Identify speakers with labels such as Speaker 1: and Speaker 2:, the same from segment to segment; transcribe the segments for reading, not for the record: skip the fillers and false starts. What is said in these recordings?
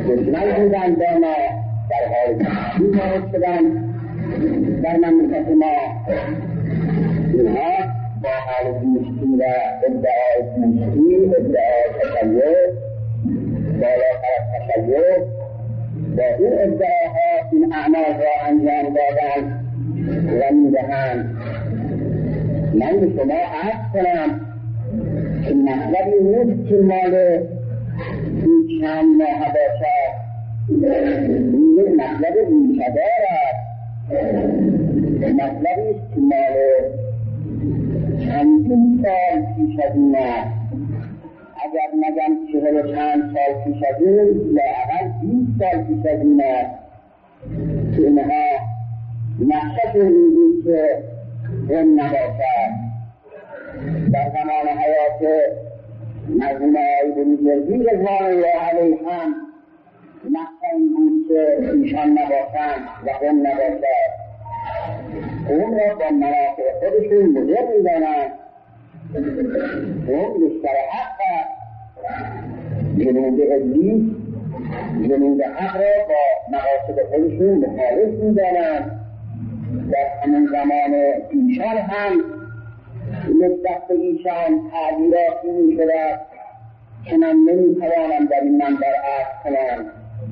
Speaker 1: دشمن بودن با ما، در حال تحصیل وارد شدن در مملکت ما. اینها با حال دوستی و ادعای دوستی، ادعای تشیع، بالاتر از تشیع، با این ادعاها این اعمال را انجام دادن و میدهند. من به شما عرض کنم که مطلبی نیست که مال این چند ماه باشد، این مطلب ریشه‌دار است. مطلبی است که مال چندین سال پیش از این است. اگر نگم 40 و چند سال پیش از این، لااقل 20 سال پیش از این است که اینها نقشت این بود که این نباشد. در زمان حیات مرحوم آقای بروجردی رضوان الله علیه هم نقشه این بود که ایشان نباشند و هم نباشد. اون را با منافع خودشون مدر میدانند. اون بیشتر حق جنود ابلیس، جنود حق را با مقاصد خودشون مخالف میدانند. در همون زمان ایشان هم نسبت به ایشان تعبیراتی میشود که من نمیتوانم در این منبر عرض کنم.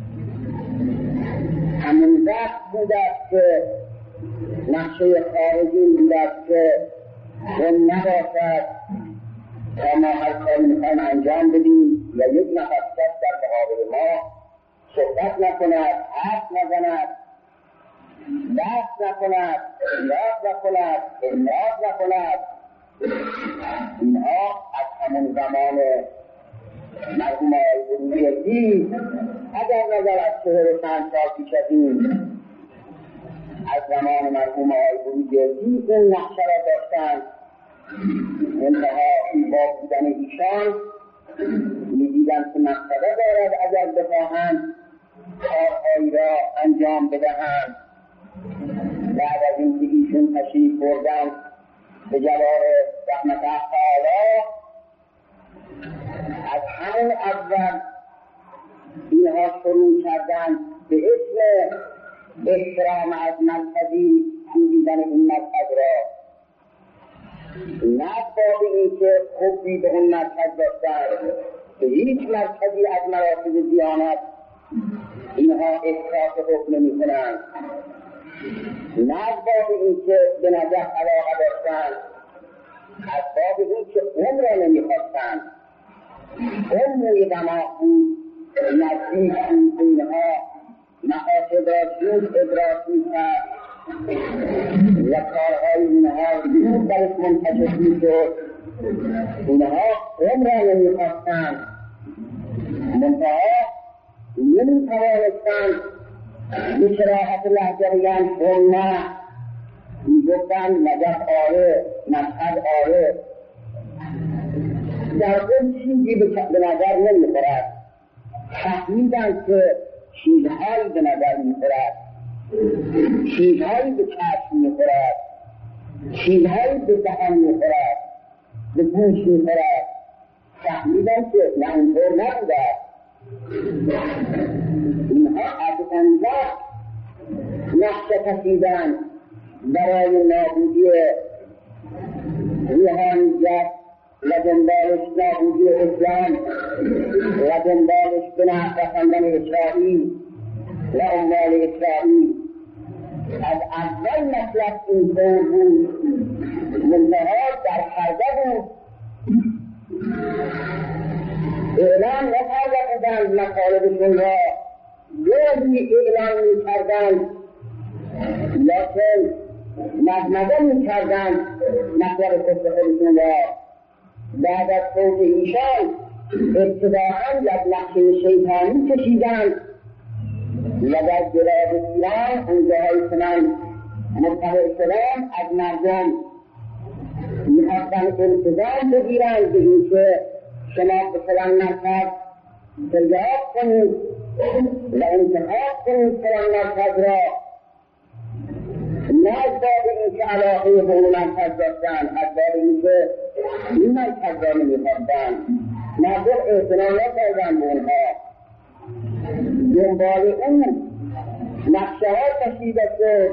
Speaker 1: همون وقت بود است که نقشه خارجی بود است که اون نباشد تا ما هر کاری میخوایم انجام بدیم و یک نفر در مقابل ما صحبت نکند، حرف نزند، دست نکند، یاد نکند، امراض نکند. اینها از همون زمان مرحوم آقای بروجردی، اگر نظر از 40 و چند سال پیش از این، از زمان مرحوم آقای بروجردی این نقشه را داشتند. انتها با بودن ایشان می‌دیدند که مقصده دارد اگر بخواهند کارهایی را انجام بدهند. بعد از اینکه ایشون تشریف بردند به جوار رحمت تعالی، از همون اول اینها شروع کردند به اسم احترام از مرکزی کوبیدن این مرکز را. نه با اینکه خوبی به اون مرکز داشتند، به هیچ مرکزی از مراتب دیانت اینها احساس حکم نمی کنند. نه با اینکه به نجف علاقه داشتند، از باب اینکه اون را نمی خواستند. اون روی دماغ بود، نزدیک بود، اینها مقاصد را زود ادراک می کرد و کارهای اینها زود برش منتشر می شد. اینها اون را نمی خواستند، منتها نمی توانستند به صراحت لهجه بگن اون نه. می گفتند نجف آره، مشهد آره. در اون چیزی به نظر نمی خورد. فهمیدند که چیزهایی به نظر می خورد، چیزهایی به چشم می خورد، چیزهایی به دهان می خورد، به گوش می خورد. فهمیدند که نه اینطور نبوده. اینها از اون وقت نقشه کشیدند برای نابودی روحانیت و دنبالش نابودی اسلام و دنبالش به نفرستندن اسرائیل و اموال اسرائیل. از اول مطلب اینطور بود، منتها در پرده بود. اعلام نکرده بودند مطالبشون را، گاهی اعلام میکردند لیکن مغمضه میکردند مطلب خودشون را. بعد از فوت ایشان ابتداءً یک نقشه شیطانی کشیدند و در بلاد ایران اونجاهایی که من مطلع شدم از مردم میخواستند التزام بگیرند به اینکه شما به فلان مرکز دریافت کنید و انتخاب کنید فلان مرکز را. نه از باب اینکه علاقه به اون مرکز داشتند، از باب اینکه این مرکز را نمیخواستند. مردم اعتنا نکردند به اونها. دنبال اون نقشه ها کشیده شد.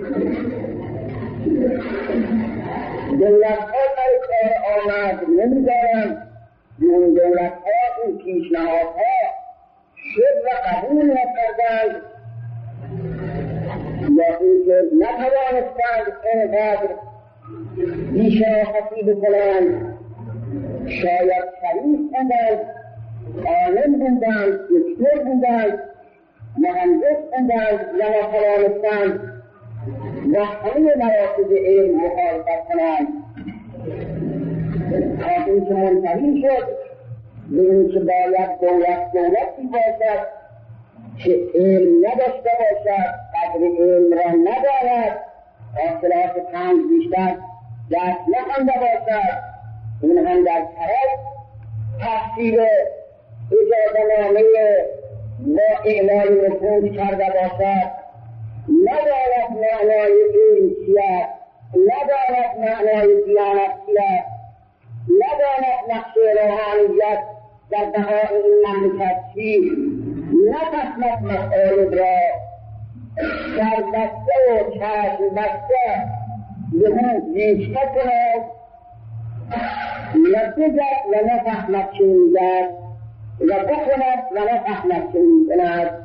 Speaker 1: دولت ها در کار آمد نمیدارند، اون دولت ها اون پیشنهادها شد و قبول نکردند یا اینکه نتوانستند اینقدر بی‌شرافتی بکنند. شاید شریف بودند، عالم بودند، دکتر بودند، مهندس بودند و نتوانستند و همه مراتب علم مخالفت کنند تا اینکه منتهی شد به اینکه باید دولتی باشد که علم نداشته باشد، قدر علم را ندارد، حاصلات طنز بیشتر دست نخوانده باشد، این هم در طرف تحصیل اجازه‌نامه با اعلای نفوذ کرده باشد، ندارد معنای علم چیست، ندارد معنای دیانت چیست، ندارد نقش روحانیت در بقای این مملکت چیست، نفهمد مسائل را در بسته و چشم بسته به اون زیشته کند و بگد و نفهمد چه میگد و بکند و نفهمد چه میکند.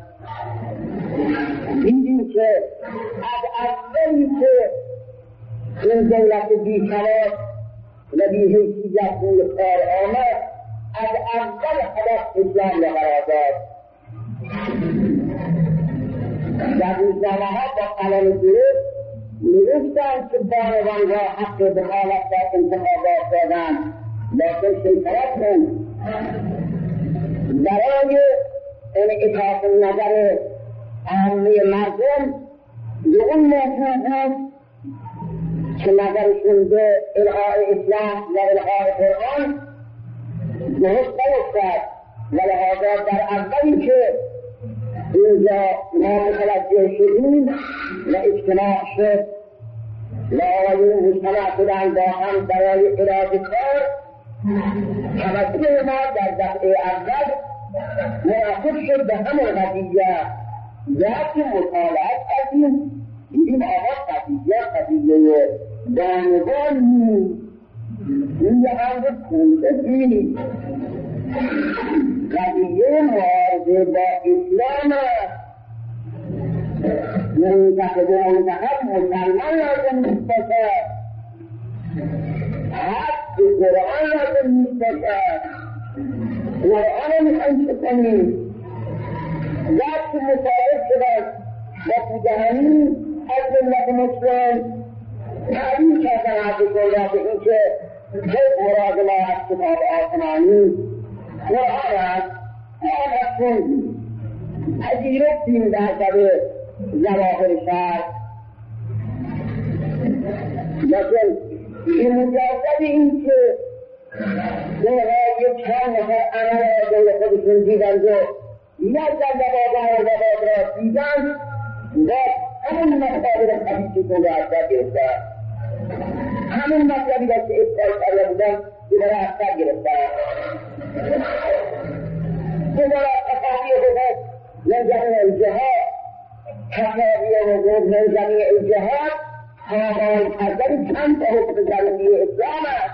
Speaker 1: دیدیم که از اولی که این دولت بی‌کلام و بی‌حیثیت روی کار آمد، از اول هدف اسلام را قرار داد. در روزنامه‌ها با قلم درست نوشتند که بانوان را حق دخالت در انتخابات دادند، لیکن شیطنت بود برای اطاعت نظر عامه مردم به اون موضوع بود که نظرشون به الغای اسلام و الغای قرآن درست نیفتد و لحاظا در اولی که اینجا ما متوجه شدیم و اجتماع شد و آقایون مجتمع شدن با هم برای اراده کار، توجه ما در دفعه اول منعطف شد به همون قضیه. وقتی مطالعات کردیم دیدیم آقا قضیه بانوان این یه عرض کنشگی قضیه معارضه با اسلام منتخب مسلمان لازم نیست باشد، حق قرآن لازم نیست باشد. قرآن رو میخوایم چه کنیم؟ وقتی مصادف شدن با پوجهانی از ملت مسلم تعلیم کردن عرض را به این که چه مراد ما از کتاب آسمانی قرآن است، قرآن هستیم پذیرفتیم در سبه ظواهر شرع، لیکن این مجرد این که دقیقه چند نفر عمل را دل خودشون دیدند و یک در زبادان را دیدند و همون مطلبی را خبیشی کنده از در گرفتن، همون مطلبی را که افضال کرده بودن دیده را از در گرفتن. دیده را تفاقیه بگذد من جمعی الجهاد، تفاقیه بگذد من جمعی الجهاد، تابان کردن چند تا حکم جمعی اسلام است،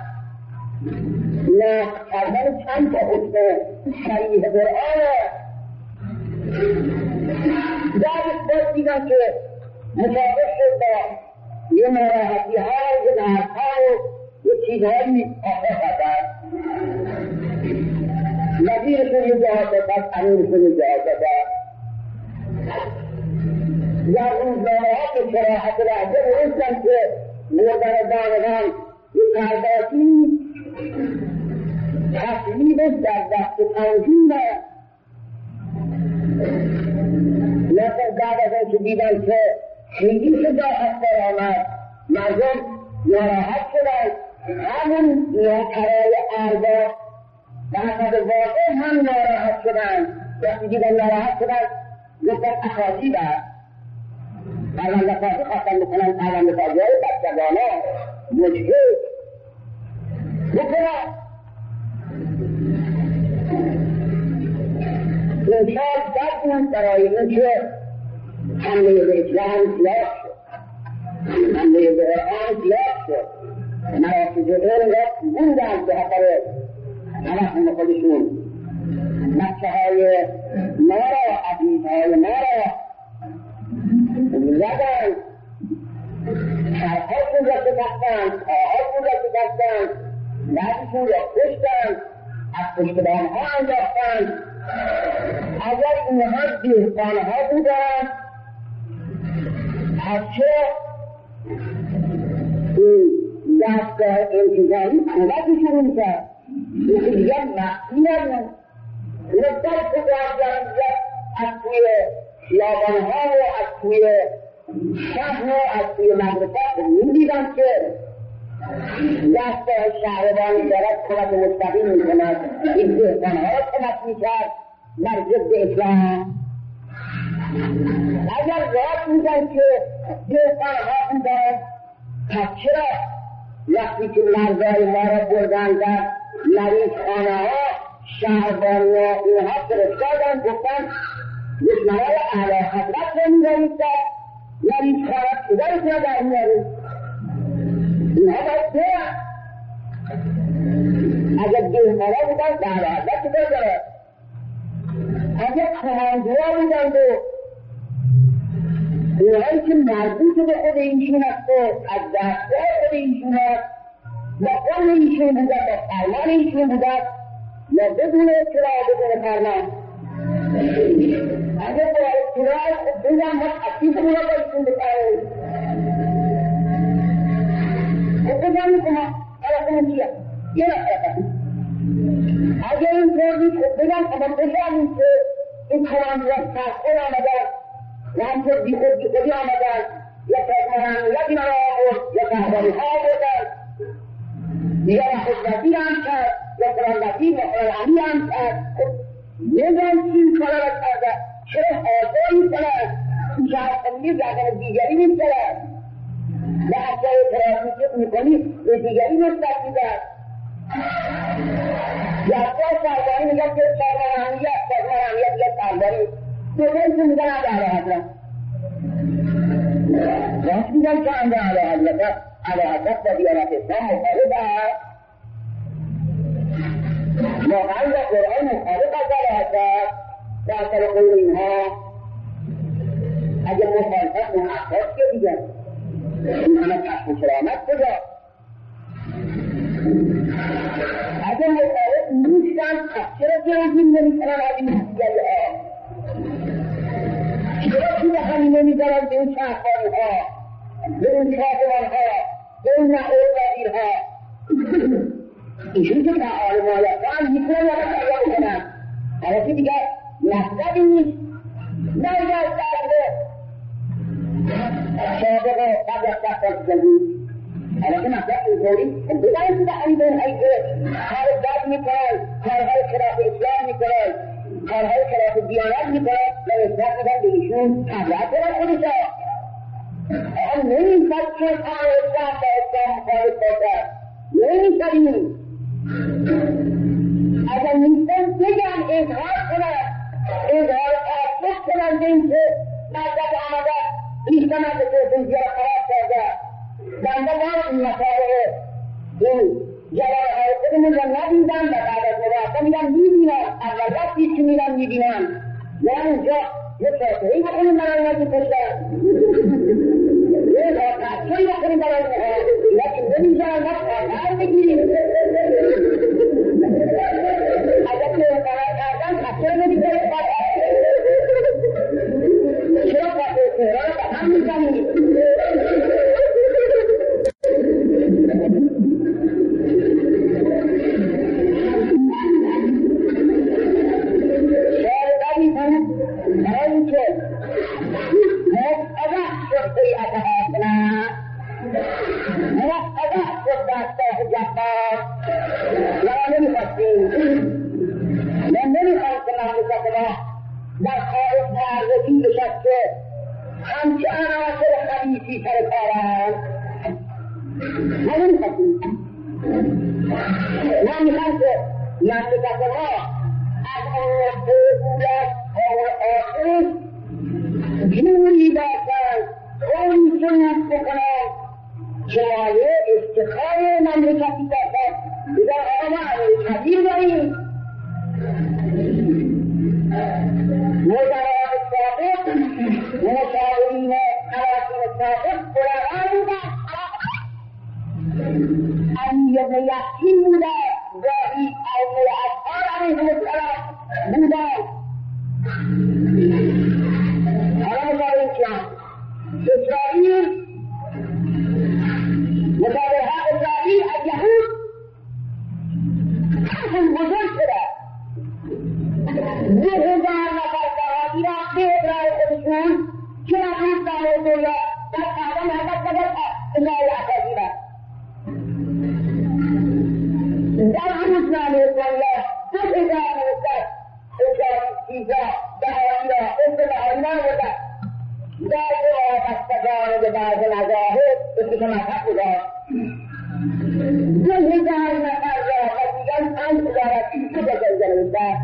Speaker 1: نقل کردن چند تا حکم شریح قرآن است. در باز دیدن که مطابق شد با یه ناراحتی ها و یه نهت ها و یه چیزهایی آخر کردن، وزیرشون یه جهاد دادن، امیرشون یه جهاد دادن. در روزنامه ها که صراحت لحظه نوشتن که بردن بانوان یه کرداتی تصمیمش در دست تنظیم است، لیکن بعد از اینکه دیدن که خیلی شجاعت برآمد، مردم ناراحت شدند، همون نوکرای ارباب در حد واقع هم ناراحت شدند. وقتی دیدن ناراحت شدند گفتن اخاطیب است، پرونده‌سازی خواستن بکنن، پرونده‌سازی های بچگانه مجهز بکنن. انشاء بد بود برای این که حمله به اسلام زیاد شد، حمله به قرآن زیاد شد. مراکز علم را بودن به خاطر همه خودشون، بچه های ما را، عزیزهای ما را زدن، سرهاشون را شکستن، پاهاشون را شکستن، لبشون را کشتن، از پشتبانها انداختن. اگر اینها دهقانها بودن، پس چرا این دستگاه انتظاری کمکشون میکرد؟ یکی دیگر مخفی نبود. اینا دست بگردن از توی خیابانها و از توی شهر و از توی مدرسه میدیدن که دستگاه شهربانی دارد کمک مستقیم میکند. این دهقانها را کمک میکرد در ضد اسلام. اگر راست میگن که دهقانها بودن، پس چرا وقتی که مردای ما را بردن در مریض خانه ها، شهربانی ها اینها فرستادن، گفتن دشمنای اعلی حضرت را میبرید در مریض خانه، پدرش را در میارید. اینها باید برن. اگر دهقانها بودن در اعلی حضرت چطور دارد؟ اگر کماندوها بودند و اینهایی که مربوط به خود ایشون است و از دستگاه خود ایشون است، با قول ایشون بودند، با فرمان ایشون بودند، یا بدون اطلاع بدون فرمان. اگر با اطلاع بودن ما تکلیفمون را با ایشون بکنیم، خب بزنیم که ما حالتمون چیه؟ یه نفر اگر این طور نیست خب بگم اما بزنیم که این کماندوها سرخور آمدن و همطور بیخودی آمدن، یا پاسمانیت اینا را آورد، یا شهربانی ها آوردن، یا خود وزیر هم کرد، یا فلان وزیر یا فلان امیر هم کرد. خب نمیدونم چی این کارا را کرده، چرا آزایی کنند این شهرخانگی گردن دیگری میکنند و حتی ترافیک میکنی به دیگری نسبت میدن. یا اصلا شهربانی میگن که سازمان امنیت یا سرباری دوتایی که میگن از اعلی حضرت راست میگن که اند اعلی حضرت با دیانت اسلام مخالف است، واقعا با قرآن مخالف از اعلی حضرت. در اثر قول اینها اگه مخالفت اون احساس که دیگن این همه کشف و کرامت کجا؟ اگه مخالف نیستن چرا جلوگیری نمیکنن از این دیگری ها؟ چرا که همین نمیدارن به این شهرخانی ها، به این شاهدان ها، به این نهور وزیر ها؟ ایشون که فعال مالک هم میتونن یا بسیار کنن، حالا که دیگر مطلبی نیست. نگه درده سابقه قبل از دست زندگی حالا که مطلب اینطوری بگرد به همین اون هایی که کار بد میکنن، کارهای خلاف اسلام میکنن، کارهای خلاف دیانت میکنن و نسبت میدن به ایشون تبرئت کنن خودشا. آن نمیشد که کار اسلام با اسلام مخالف باشد، نمیشد این. اگر نیستن بگن اظهار کنن، اظهار تعصب کنن به این که مذهب آمده نیستن از توفیزی را خراب کرده. بنده ما این مسائل این جلال های خودمون را ندیدم و بعد از مباحثه میگم میبینم، اول وقتی که میرم میبینم یا اونجا یه فاتحه‌ای بکنیم برای اینا که کشتن، یه قطعه‌ای بکنیم برای اینها، اینا که نمیزن ما قطعه بگیریم. اگر که قرار کردن قطعه نمیزنیم چرا قطعه تهران را به هم میزنیم؟ در خارج معرضی بشسته همچه عناصر خبیثی سر کارند ما نمیخواستیم. ما میخوایم که مملکت ما از اون بودت تا آخر جوری باشد طوری سنت بکنند که مایه افتخار مملکتی باشد. بودن آقا ما امیر داریم، وزراء السابق مشاورین قراطین سابق بلغا بودن، امیر ابن یحیی بودن، گاهی امیر اطهار علیهم السلام بودن. حالا مشاورین کیان؟ اسرائیل، مشاورها اسرائیل از یهود حسن بزرگ شده 2000 نفر صحابی را به ابرای خودشون که نبود داره دولت در کعبه محبت نگل ابرای احساسی را در روزنامه اسلامیه 2000 نوشتر چیزا بهاری را اسم بهاری نبودن در وابستگان به بعض مذاهب اسم که مذهب بودن 2000 نفر را و دیگر 5000 که بزرگه نوشتر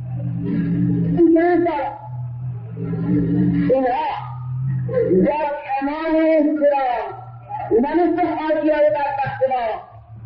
Speaker 1: اینها در تمام احترام نمیسته حاجی های بدبخت ما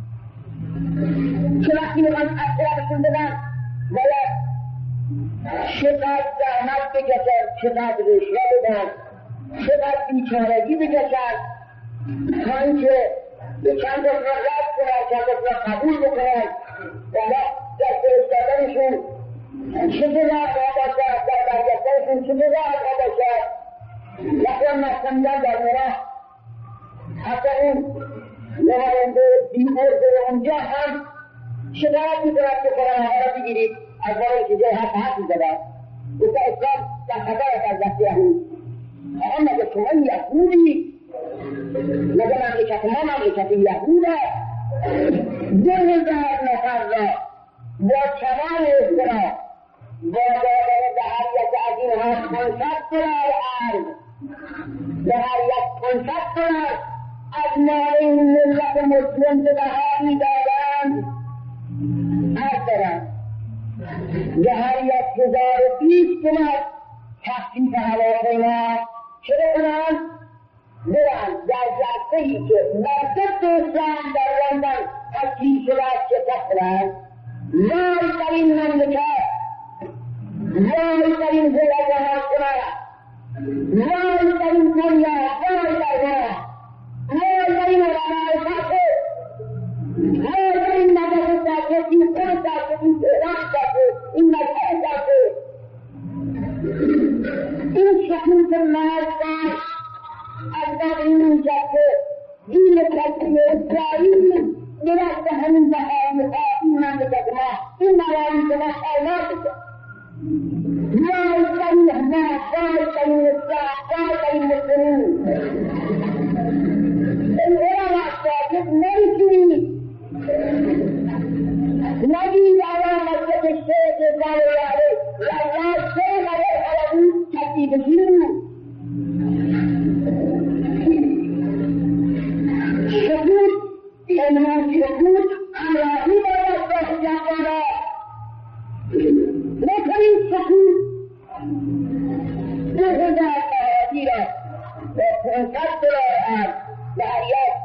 Speaker 1: که وقتی میخوان اطرافشون بدن باید چقدر زحمت بکشن، چقدر رشوه بدن، چقدر بیچارگی بکشن تا اینکه به چند دست را رد کنن، چند دست را قبول بکنن. بالا در فرستادنشون چه بزرگ باشد، در برگشتنشون چه بزرگ باشد. وقتی مستمیدن در مراه حتی اون نماینده بی‌عرض اونجا هم شکایت می‌کند که فلان ها را بگیرید از باره که جای حرف می‌زدن. گفته اسلام در خطر است از دست یهود. آقا مگه شما یهودی؟ مگه مملکت ما مملکت یهود است؟ 2000 نفر را با تمام احترام با دادن دهریت از اینها 500 دلار ارز، دهریت 500 دلار از مال این ملت مسلم به بها می‌دادند. عرض دارم دهریت 1020 دلار تخفیف هواپیما چه بکنند؟ برند در جلسه‌ای که مرکز اسلام در لندن تشکیل شده است شرکت کنند. وای در این مملکت، وای در این دولت حاکمه، وای در این دنیا، وای در ما، وای در این علماء فاسد، وای در این مدرسه ساکت، این خود ساکت، این تهران ساکت، این مذهب ساکت، این شکوت مرد از در این میشد که دین کسی اسرائیل درست همین بهایی ها این مملکت ما این موالی که ما خیلی بکن وای کنی احمد، وای کنی اسلام، وای کنی مسلمین. این علم ساکت نمیتونی نگید الان مسجد شیخ زاویه والله شیخ علیه علوی کسی بشید شکوت انها شکوت همراهی باید با جوانان نکنید. شکوت 2000 طهارتی را با 500 دلار ارز دهریت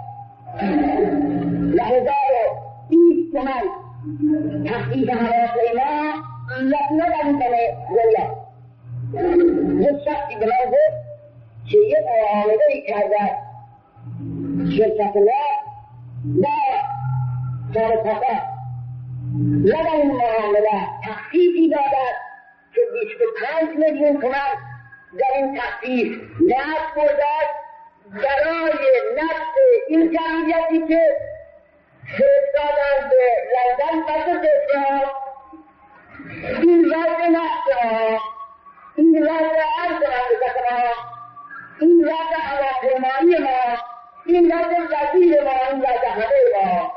Speaker 1: 1020 تومن تخفیف هواپیما نمی‌کنه دولت. یک شخصی به من گفت که یک معامله‌ای کرده شرکت ما با سارقاتا و در این معامله تخفیفی دادد که 25 میلیون تومان در این تخفیف نقد بردد برای نقد این جمعیتی که فرستادن به لندن پس از اسلام. این وضع نقدها، این وضع عرض مملکت ما، این وضع هواپیمایی ما، این وضع وزیر ما، این وضع همه ما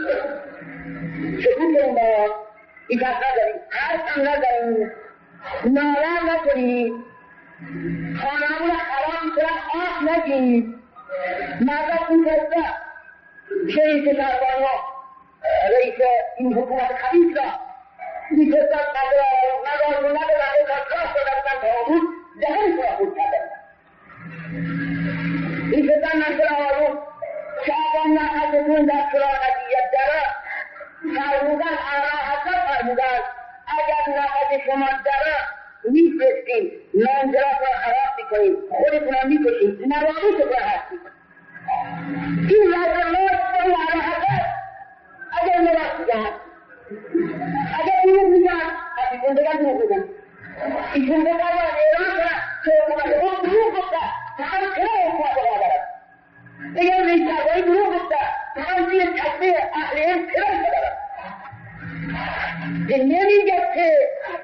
Speaker 1: شکوت ما ایجاد نداریم، عرض هم نداریم، ناله نکنید، خانه‌مون خراب می‌کنن، آب نگید. مردم این کسته رئیس سربانها، رئیس این حکومت خبیث را میفرستن ندار نداره کارکراف دادن تا بود دهن را خود کردن میفرستن نظر آروم شعبان نحضتون در سرا قضیت داره فرمودن آرا حضرت فرمودن اگر نحض شما داره میفرستیم منزلات را خراب میکنیم خودتون هم میکشیم نوابیتون را هست میکنیم این لازمات این آرا حضرت اگر نواز میگن اگر دروغ میگن ایشون بگن دروغ میگن ایشون بگن ایران کنن که حکومت دروغ گفته تمام چرا حکومت را دارد بگن ریشترگاهی دروغ گفته تمام زیر چشمه اهل علم چرا دارد که نمیگه که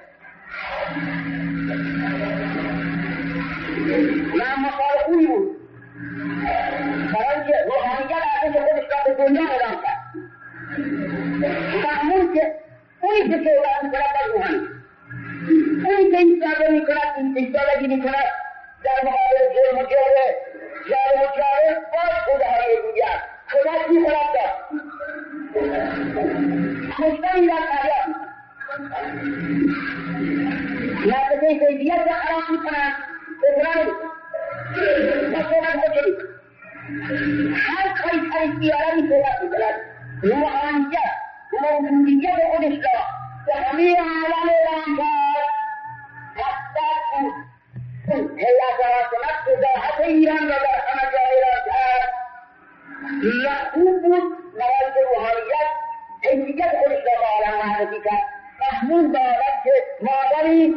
Speaker 1: من مقال خوبی بود برای اینکه روحانیت ارزش خودش را به دنیا اعلام کرد فهمون که اونی که صحبت میکند باید روحانی اونی که ایستاده میکند ایستادگی میکند در مقابل جرم و جاره باید خداهای دیگر خدا چی خورد داد کشتن در فریاد نرسه کیفیت را خراب میکنند بزرگ با صحبت خود شدید هر کاری بیارمی صحبت میکند روحانیت موجودیت خودش را به همه عالم اعلام کرد حتی هیئت نفس وضاحت ایران را در همه جا اعلام کرد خوب بود برای روحانیت حیثیت خودش را به عالم معرفی کرد محمول دارد که مادری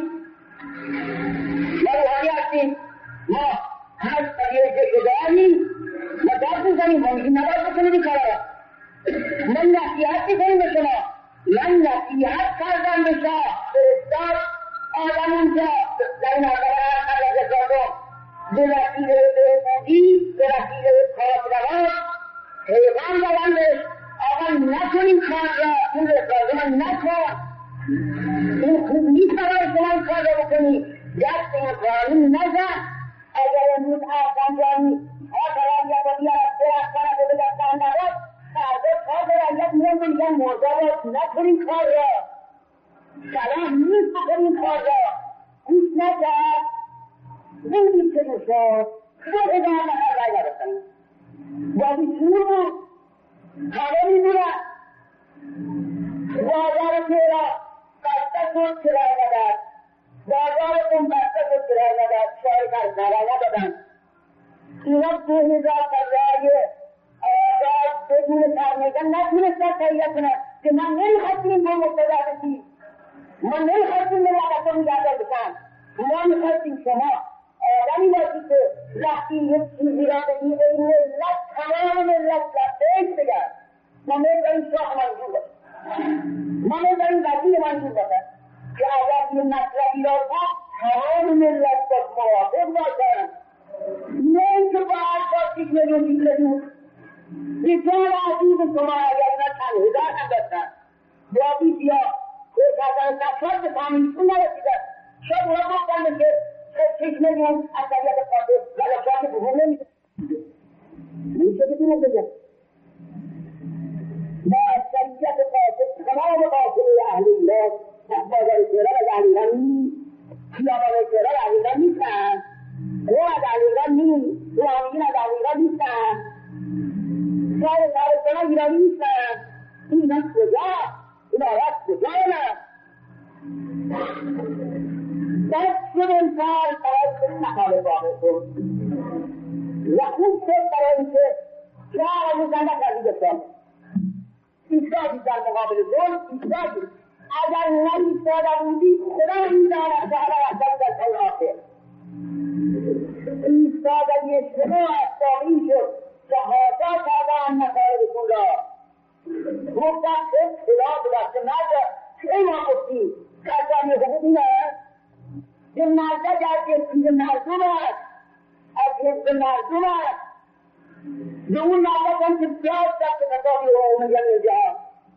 Speaker 1: ما روحانی هستیم ما هر قضیه شده‌ایم و داد میزنیم ما میگیم نباید بکنید این کارا من نصیحت میکنیم به شما من نصیحت کردم به شاه فرستاد آدم اونجا در این آدم قبل ازدادم به وسیله بهبودی به وسیله کارروان پیغام دادم بهش آقا نکن این کار را این رساله من نکن این خوب نیست برای شما این کار را بکنی دست این قانون نزن اگر امروز افغانجانی خاطرانیت را بیارد برفتن و به دستان نداد فردا خاطرانیت میان بگن مرزا نکن این کار را سلام نیست بکن این کار را گوش نکرد بگید که دوستان 2000 نفر رای نداشتن بازی شروع بود همه میدونن بازار تهران بسته شد که رای نداد بازارتون بسته شد که رای نداد شاید رای ندادن اینا 2000 تا رای آزاد بدون سرمایه‌گذار نتونستن تهیه کنن که من نمیخواستیم با مقتدا بشیم ما نمیخواستیم ملت رو نگهدار بشن ما میخواستیم شما آدمی باشید که وقتی یک چیزی را بگید این ملت تمام ملت لبیک بگن ما میداریم شاه منظور باشد ما میداریم وزیر منظور باشد که اگر این مطلبی را بود تمام ملت باش موافق باشن نه اینکه با هر باز 6 میلیون دیگرون به جان عزیز شما اگر اینا چند هزار هم داشتن با بیسیا کردن تشاد به فهمیدتون نرسیدن شاید اونا گفتن که 6 میلیون اکثریت قاطع ولاشات بهون نمیشه نمیشه که دونه بگم با اکثریت قاطع تمام قاطع اهل ایران بازار تهران از اهل ایران نیست خیابان تهران از ایران نیستن او از اهل ایران نیست روحانیین از اهل ایران نیستن شاید شهرستان ایرانی نیستن اینا کجا این آراد کجا نه دست شد انسان برای که مقاله واقع شد و خوب شد برای اینکه شهر روزنده کردی بسان ایستادی در مقابل ظلم ایستادی اگر نمیستاده بودی خدا میداند که حالا رفتن در سال آخر ایستادگی شما اصابی شد شهادا کردن مطالبتون را گفتن که خلاف دست نزد چه ما گفتیم کسانی حقوق اینه که نزد از حزب مردم است از حزب مردم است به اون نزد هم که بیاد دست خطابی حقوق جمعی الجهاد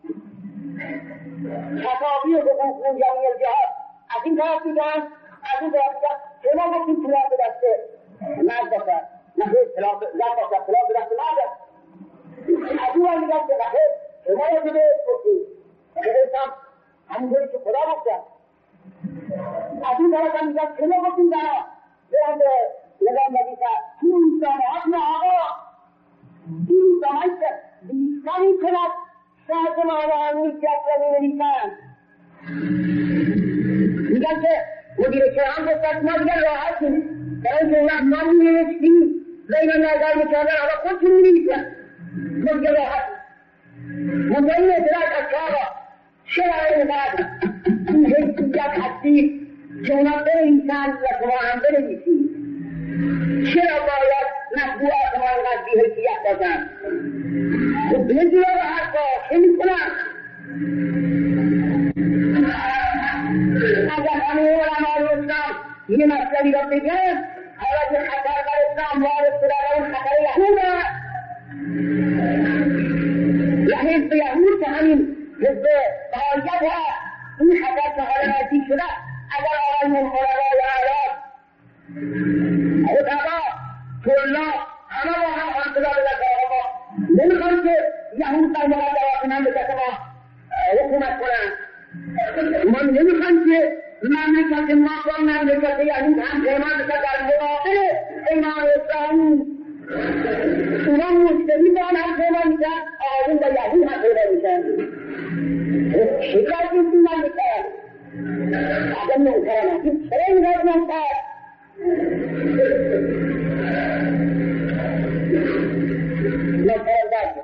Speaker 1: خطابی حقوق جمعی الجهاد از این طرف دیدن از این طرف دیدن شما گفتیم خلاف دست نزد است نخیر خلاف دست نزد از اون هم دیدن که نخیر شما را بده گفتیم خیلیتم همونطوری که خدا گفتن. از این طرف هم میگن که ما گفتیم زنها برند نظام وظیفه این سامعات نه آقا این سامعات که بیستانی کند سازمان نیست و می‌نویسند میگن که مدیر شهران گفتن ما دیگر راحتیم برای اینکه اون وقت ما می‌نویسیم بین نظر می‌کردن آقا خودتون می‌نویسن ما دیگر راحتیم مدیر اطلاعات از که آقا چرا اینقدر این حیثیت هستی که اونا بنویسن و شما هم بنویسید چرا باید مطبوعات ما اینقدر بی حیثیت باشن خب بنجور رو حرفا چه میکنن اگر همه علمای اسلام یه مسئله را بگن حالا که خطر بر اسلام وارد شده اون خطر یهود حزب یهود که همین حزب بهاییت هست این خطر که حالا نزدیک شده اگر آقایون علمای اعلام خطبا طلاب همه با هم خانصدا بدست آقا نمیخوان که یهود در مقدرات من به کسی ما حکومت کنن ما نمیخوان که مملکت ما با مملکت یهود هم پیمان بشه در مقابل پیمان اسلامی اونا مشتری با هم پیمان میشن آقایون با یهود هم پیمان میشن شکر این پیمان میشن آدم نوکرانه چرا این قدر نوکر نوکران داشت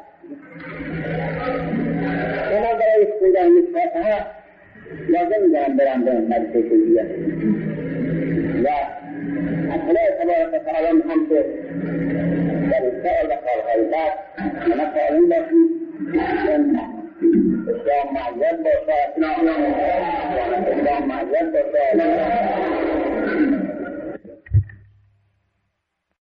Speaker 1: اما برای اسکودن نسبت ها لازم دارم برم به مدرسه کلیه و اصلا تبارک تعالی میخوام که در سائل و سالهای بعد اما تعالی باشید اسلام معید باشه اسلام معید باشه